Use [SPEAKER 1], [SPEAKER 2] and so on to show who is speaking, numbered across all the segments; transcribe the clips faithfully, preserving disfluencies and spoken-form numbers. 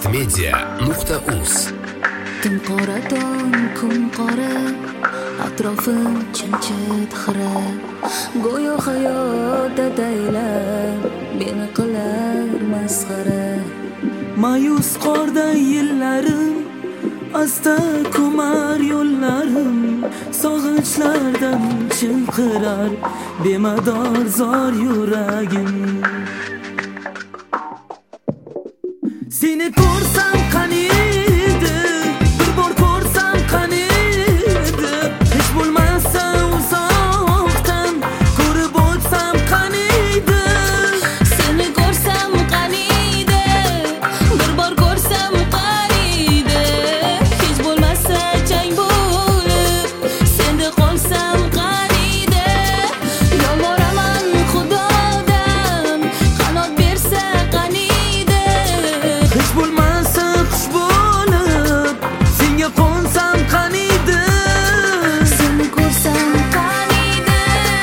[SPEAKER 1] bestmedia nuqta uz.
[SPEAKER 2] Tun qora tong kun qora, atrofim jimjit xira. Go'yo hayot ataylar meni qilar masxara.
[SPEAKER 3] Mayus qorday yillarim, asta ko'mar yo'llarim, sog'inchlardan chinqirar bemador zor yuragim. Seni ko'rsam qaniydi, bir bor ko'rsam qaniydi, hech bo'lmasa uzoqdan ko'rib o'tsam qaniydi.
[SPEAKER 2] Seni ko'rsam qaniydi, bir bor ko'rsam qaniydi, hech bo'lmasa chang bo'lib senda qolsam qaniydi. Yolvoraman Xudodan qanot bersa qaniydi,
[SPEAKER 3] hech bo'lmasa qush bo'lib senga qo'nsam qaniydi.
[SPEAKER 2] seni ko'rsam qaniydi.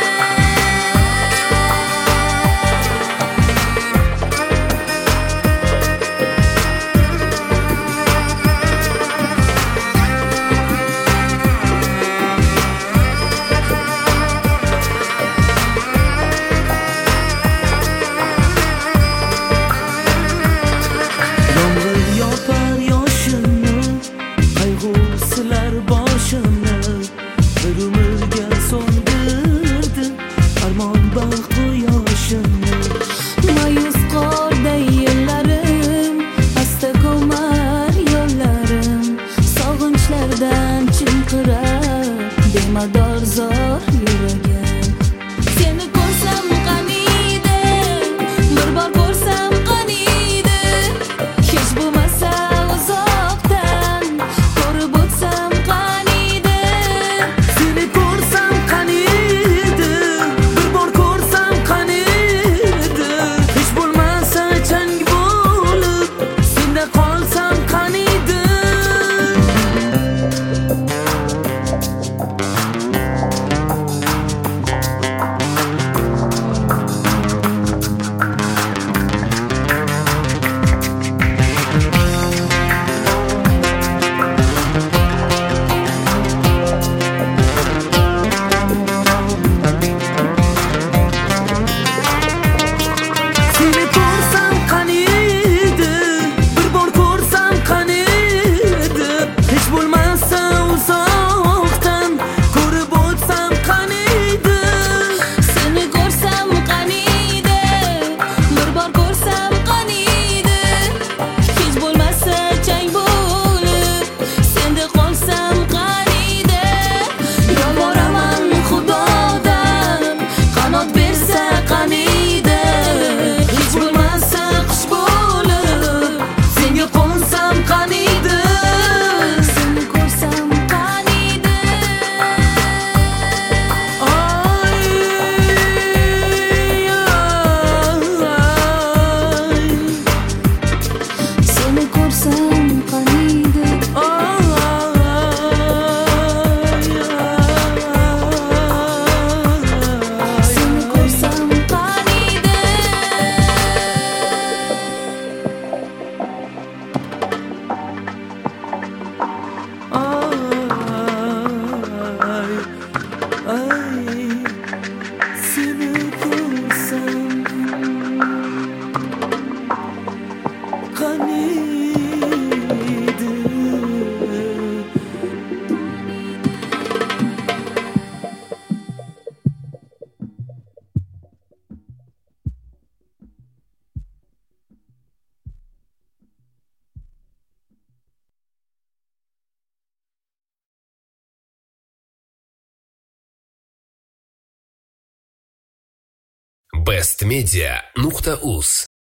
[SPEAKER 3] Yomg'ir yopar yoshimni, qayg'u silar boshimni, bir umrga so'ndirdi armon baxt quyoshimni.
[SPEAKER 2] Mayus qorday yillarim, asta ko'mar yo'llarim, sog'inchlardan chinqirar bemador zor yuragim. Seni ko'rsam qaniydi, bir bor ko'rsam qaniydi, hech bo'lmasa uzoqdan ko'rib o'tsam qaniydi.
[SPEAKER 3] Seni ko'rsam qaniydi, bir bor ko'rsam qaniydi, hech bo'lmasa chang bo'lib senda qolsam qaniydi. Seni ko'rsam qaniydi, bir bor ko'rsam qaniydi, hech bo'lmasa uzoqdan ko'rib o'tsam qaniydi.
[SPEAKER 2] Seni ko'rsam qaniydi, bir bor ko'rsam qaniydi, hech bo'lmasa chang bo'lib senda qolsam qaniydi. Yolvoraman Xudodan qanot bersa qaniydi,
[SPEAKER 3] Hech bo'lmasa qush bo'lib senga qo'nsam qaniydi.
[SPEAKER 2] seni ko'rsam qaniydi.
[SPEAKER 3] Ay, ay,
[SPEAKER 2] Seni ko'rsam qaniydi. Seni ko'rsam qaniydi.
[SPEAKER 3] Seni ko'rsam qaniydi.
[SPEAKER 1] bestmedia nuqta uz.